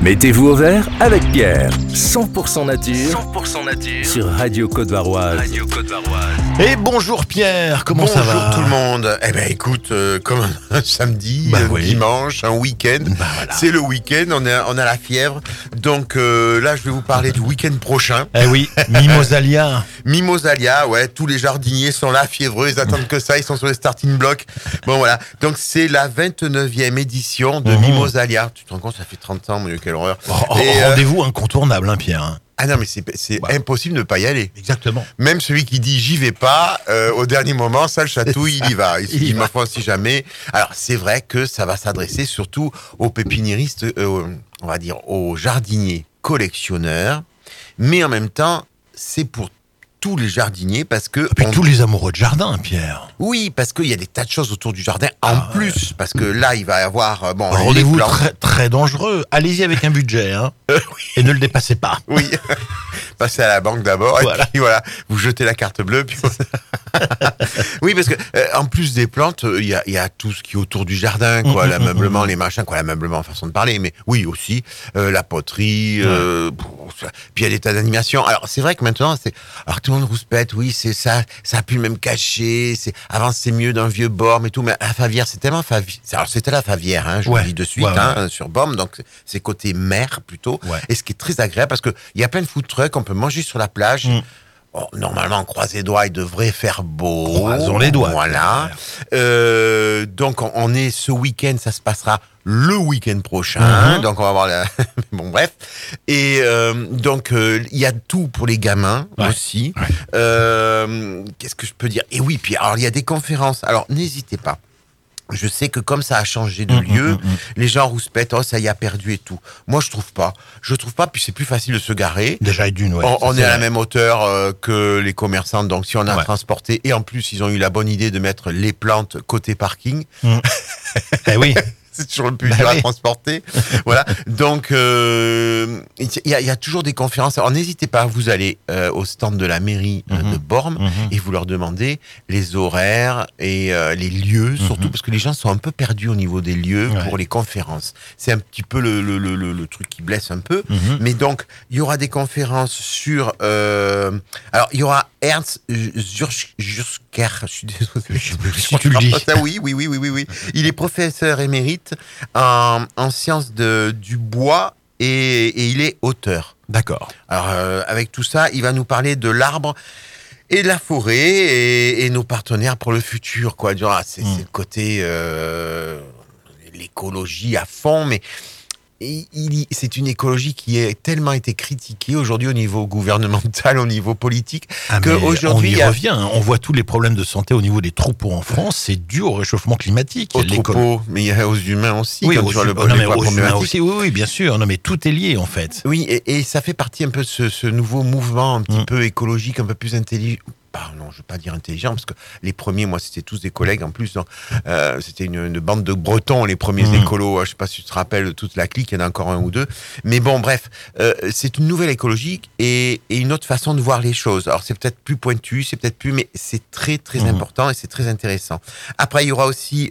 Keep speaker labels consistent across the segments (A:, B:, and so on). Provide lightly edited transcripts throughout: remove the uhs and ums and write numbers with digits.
A: Mettez-vous au vert avec Pierre. 100% nature. 100% nature. Sur Radio Côte-Varoise.
B: Et bonjour Pierre, comment ça va?
C: Bonjour tout le monde. Eh ben écoute, comme un samedi, dimanche, un week-end,
B: voilà.
C: C'est le week-end, on a la fièvre. Donc là, je vais vous parler du week-end prochain.
B: Eh oui, Mimosalia.
C: Mimosalia, ouais, tous les jardiniers sont là, fiévreux, ils attendent que ça, ils sont sur les starting blocks. Bon voilà, donc c'est la 29e édition de Mimosalia. Tu te rends compte, ça fait 30 ans, mon Dieu, quelle horreur.
B: Rendez-vous incontournable, hein, Pierre.
C: Ah non, mais c'est impossible de ne pas y aller.
B: Exactement.
C: Même celui qui dit j'y vais pas, au dernier moment, ça le chatouille, il y va. Il se dit, ma foi, si jamais. Alors, c'est vrai que ça va s'adresser surtout aux pépiniéristes, on va dire aux jardiniers collectionneurs, mais en même temps, c'est pour tous les jardiniers parce que...
B: Tous les amoureux de jardin, Pierre.
C: Oui, parce qu'il y a des tas de choses autour du jardin en plus. Parce que là, il va y avoir...
B: rendez-vous très, très dangereux. Allez-y avec un budget, hein. Et ne le dépassez pas.
C: Oui. Passez à la banque d'abord.
B: Voilà.
C: Et puis voilà, vous jetez la carte bleue. Puis... oui, parce que en plus des plantes, il y a tout ce qui est autour du jardin, quoi. L'ameublement, les machins, quoi. L'ameublement, façon de parler. Mais oui, aussi, la poterie. Puis il y a des tas d'animations. Alors, c'est vrai que maintenant, alors tout le monde rouspète, oui, c'est ça a plus le même cachet, avant c'est mieux d'un vieux Borm et tout, mais à Favière, c'est tellement alors c'était la Favière, hein, je vous le dis de suite, sur Borm, donc c'est côté mer plutôt, et ce qui est très agréable parce que il y a plein de food trucks, on peut manger sur la plage. Bon, normalement, on croise les doigts, il devrait faire beau.
B: Croisons les doigts.
C: Voilà. Donc, on est ce week-end, ça se passera le week-end prochain. Donc, on va voir bon, bref. Et donc, il y a tout pour les gamins aussi. Qu'est-ce que je peux dire? Et oui, puis alors, il y a des conférences. Alors, n'hésitez pas. Je sais que comme ça a changé de lieu, les gens rouspètent, ça y a perdu et tout. Moi, je trouve pas. Puis c'est plus facile de se garer.
B: Déjà, et d'une,
C: on est à la même hauteur que les commerçants, donc si on a transporté, et en plus, ils ont eu la bonne idée de mettre les plantes côté parking.
B: Eh oui.
C: C'est toujours le plus dur à transporter. Voilà. Donc, il y a toujours des conférences. Alors, n'hésitez pas, vous allez au stand de la mairie de Borm et vous leur demandez les horaires et les lieux, surtout parce que les gens sont un peu perdus au niveau des lieux pour les conférences. C'est un petit peu le truc qui blesse un peu. Mais donc, il y aura des conférences sur... alors, il y aura Ernst Jursker. Je suis désolé.
B: Si tu le dis.
C: Oui. Il est professeur émérite en sciences du bois et il est auteur.
B: D'accord.
C: Alors, avec tout ça, il va nous parler de l'arbre et de la forêt et nos partenaires pour le futur, quoi. C'est le côté l'écologie à fond, mais c'est une écologie qui a tellement été critiquée aujourd'hui au niveau gouvernemental, au niveau politique, qu'aujourd'hui...
B: On y revient, on voit tous les problèmes de santé au niveau des troupeaux en France, c'est dû au réchauffement climatique.
C: Aux troupeaux, mais il y a aux humains aussi.
B: Oui, aux humains aussi, oui, bien sûr. Non, mais tout est lié, en fait.
C: Oui, et ça fait partie un peu de ce nouveau mouvement un petit peu écologique, un peu plus intelligent. Non, je ne veux pas dire intelligent, parce que les premiers, moi, c'était tous des collègues en plus. Donc, c'était une bande de Bretons, les premiers écolos. Je ne sais pas si tu te rappelles toute la clique, il y en a encore un ou deux. Mais bon, bref, c'est une nouvelle écologie et une autre façon de voir les choses. Alors, c'est peut-être plus pointu, mais c'est très, très important et c'est très intéressant. Après, il y aura aussi,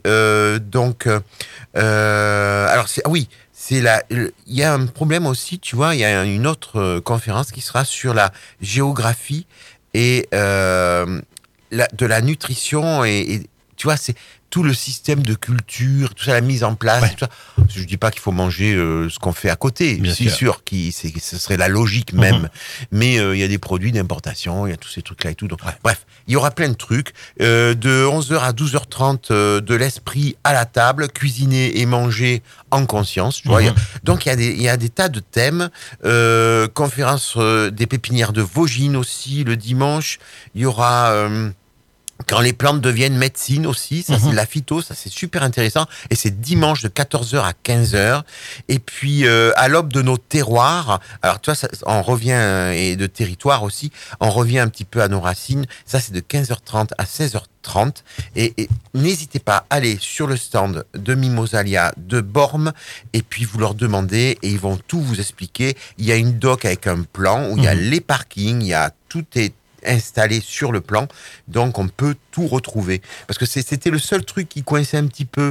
C: il y a un problème aussi, tu vois, il y a une autre conférence qui sera sur la géographie et de la nutrition et tu vois, c'est tout le système de culture, tout ça, la mise en place. Tout ça. Je dis pas qu'il faut manger ce qu'on fait à côté, c'est sûr, ce serait la logique même. Mais il y a des produits d'importation, il y a tous ces trucs-là et tout. Donc, bref, il y aura plein de trucs. De 11h à 12h30, de l'esprit à la table, cuisiner et manger en conscience. Tu vois, donc il y a des tas de thèmes. Conférence des pépinières de Vaugines aussi, le dimanche. Il y aura... quand les plantes deviennent médecine aussi, ça c'est de la phyto, ça c'est super intéressant. Et c'est dimanche de 14h à 15h. Et puis à l'aube de nos terroirs, alors tu vois, on revient, et de territoire aussi, on revient un petit peu à nos racines. Ça c'est de 15h30 à 16h30. Et n'hésitez pas à aller sur le stand de Mimosalia de Borm et puis vous leur demandez et ils vont tout vous expliquer. Il y a une doc avec un plan où il y a les parkings, il y a tout est installé sur le plan, donc on peut tout retrouver. Parce que c'était le seul truc qui coinçait un petit peu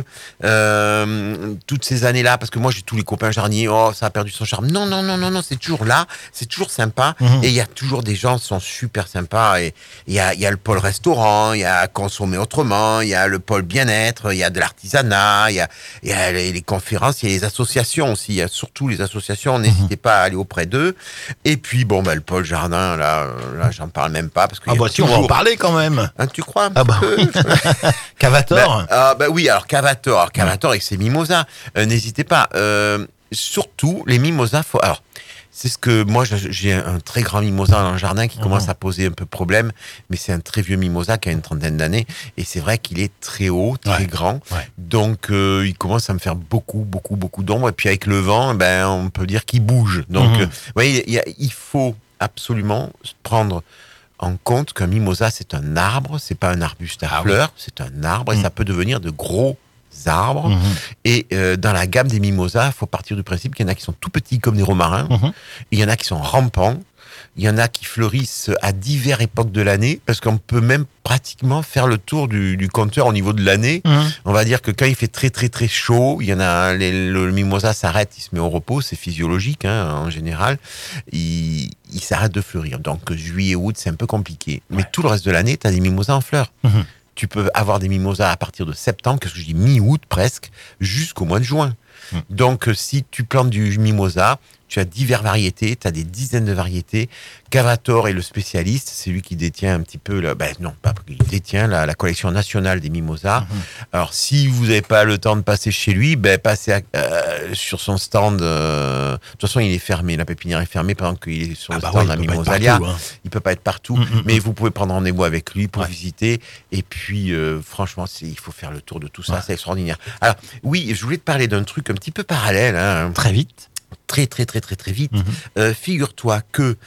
C: toutes ces années-là, parce que moi j'ai tous les copains jardiniers, ça a perdu son charme. Non, c'est toujours là, c'est toujours sympa, et il y a toujours des gens qui sont super sympas, et il y a le pôle restaurant, il y a consommer autrement, il y a le pôle bien-être, il y a de l'artisanat, il y a les conférences, il y a les associations aussi, il y a surtout les associations, n'hésitez pas à aller auprès d'eux. Et puis le pôle jardin, là j'en parle même pas, parce que
B: si on va en parler quand même.
C: Hein, tu crois un
B: peu Cavator.
C: Oui, alors Cavator avec ses mimosas, n'hésitez pas. Surtout les mimosas, alors c'est ce que moi j'ai un très grand mimosa dans le jardin qui commence à poser un peu problème, mais c'est un très vieux mimosa qui a une trentaine d'années, et c'est vrai qu'il est très haut, très grand, donc il commence à me faire beaucoup d'ombre, et puis avec le vent, on peut dire qu'il bouge. Donc vous voyez, il faut absolument prendre en compte qu'un mimosa c'est un arbre, c'est pas un arbuste à fleurs, c'est un arbre, et ça peut devenir de gros arbres. Et dans la gamme des mimosas, il faut partir du principe qu'il y en a qui sont tout petits comme des romarins, il y en a qui sont rampants, il y en a qui fleurissent à diverses époques de l'année, parce qu'on peut même pratiquement faire le tour du compteur au niveau de l'année. On va dire que quand il fait très très très chaud, il y en a le mimosa s'arrête, il se met au repos, c'est physiologique en général, il s'arrête de fleurir. Donc juillet, août, c'est un peu compliqué. Mais tout le reste de l'année, tu as des mimosas en fleurs. Tu peux avoir des mimosas à partir de septembre, qu'est-ce que je dis, mi-août presque, jusqu'au mois de juin. Donc, si tu plantes du mimosa, tu as diverses variétés, tu as des dizaines de variétés. Cavator est le spécialiste, c'est lui qui détient un petit peu, il détient la collection nationale des mimosas. Alors, si vous n'avez pas le temps de passer chez lui, passez sur son stand. De toute façon, il est fermé, la pépinière est fermée pendant qu'il est sur le stand à Mimosalia. Il peut pas être partout, mais vous pouvez prendre rendez-vous avec lui pour visiter. Et puis, franchement, il faut faire le tour de tout ça, c'est extraordinaire. Alors, oui, je voulais te parler d'un truc un petit peu parallèle.
B: Très vite.
C: Très vite. Figure-toi que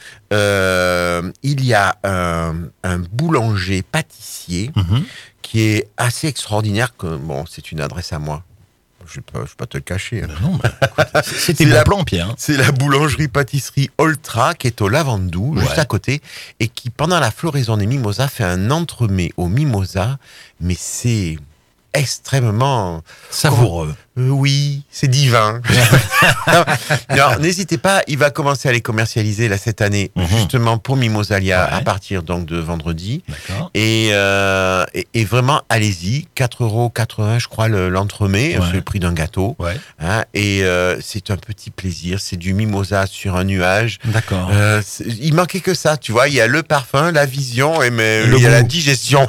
C: il y a un boulanger pâtissier qui est assez extraordinaire. C'est une adresse à moi. Je vais pas te le cacher.
B: Non, écoute, c'était mon plan, Pierre.
C: C'est la boulangerie-pâtisserie Oltra qui est au Lavandou, juste à côté, et qui, pendant la floraison des mimosas, fait un entremets aux mimosas, mais c'est extrêmement
B: savoureux.
C: Oui, c'est divin. Alors, n'hésitez pas, il va commencer à les commercialiser là cette année, justement pour Mimosalia, à partir donc de vendredi.
B: D'accord.
C: Et vraiment, allez-y, 4,80 €, je crois, l'entremet, c'est le prix d'un gâteau. Et c'est un petit plaisir, c'est du mimosa sur un nuage.
B: D'accord.
C: Il manquait que ça, tu vois, il y a le parfum, la vision, et il y a la digestion.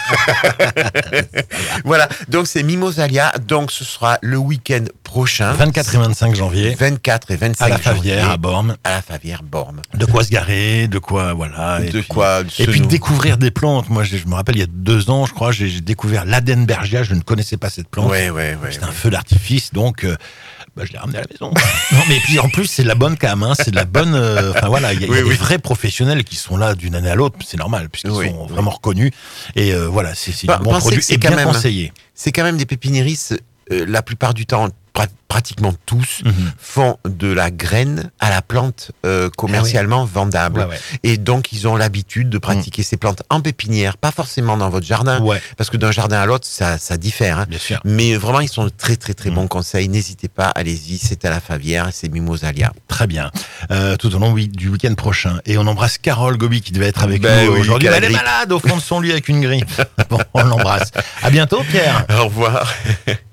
C: Voilà, donc c'est Mimosalia, donc ce sera le week-end prochain.
B: 24 et 25 janvier.
C: 24 et 25
B: à la Favière,
C: janvier,
B: à Bormes.
C: À la Favière, Bormes.
B: De quoi se garer, de quoi, voilà. Et puis découvrir des plantes. Moi, je me rappelle, il y a 2 ans, je crois, j'ai découvert l'Adenbergia. Je ne connaissais pas cette plante.
C: Ouais.
B: C'est un feu d'artifice, donc je l'ai ramené à la maison. Non, mais puis en plus, c'est de la bonne cam, c'est de la bonne. Il y a des vrais professionnels qui sont là d'une année à l'autre. C'est normal, puisqu'ils sont vraiment reconnus. Et c'est du bon produit et bien conseillé.
C: C'est quand même des pépiniéristes. La plupart du temps, pratiquement tous, font de la graine à la plante commercialement vendable. Et donc, ils ont l'habitude de pratiquer ces plantes en pépinière, pas forcément dans votre jardin, parce que d'un jardin à l'autre, ça diffère.
B: Bien sûr.
C: Mais vraiment, ils sont de très bons conseils. N'hésitez pas, allez-y, c'est à la Favière, c'est Mimosalia.
B: Très bien. Tout au long du week-end prochain. Et on embrasse Carole Gobi qui devait être avec nous aujourd'hui. Elle est malade au fond de son lit avec une grippe. Bon, on l'embrasse. À bientôt, Pierre.
C: Au revoir.